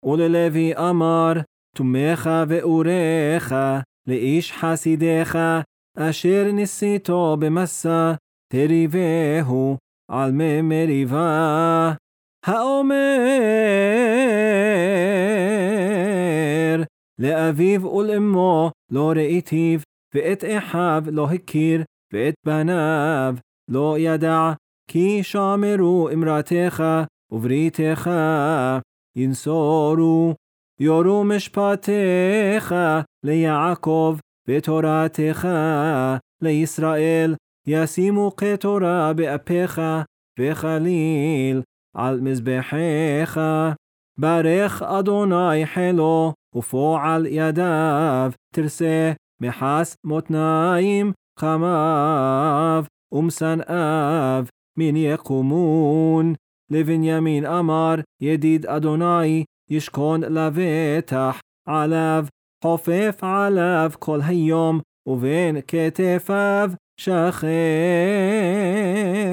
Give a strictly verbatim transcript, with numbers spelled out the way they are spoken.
וללוי אמר, תומך ואורך, לאיש חסידך, אשר ניסיתו במסע, תריבהו על מי מריבה. האומר, לאביו ולאמו לא ראיתיו, ואת אחיו לא הכיר, ואת בניו לא ידע, כי שמרו אמרתך ובריתך, ינסורו, יורו משפטיך ליעקב, ותורתך לישראל, ישימו כתורה באפיך, וחליל על מזבחיך. ברך אדוני חילו, ופועל ידיו תרסה, מחס מותניים חמיו, ומשנאיו מן יקומון. לבנימין אמר, ידיד אדוני ישכון לבטח עליו, חופף עליו כל היום, ובין כתפיו שכן.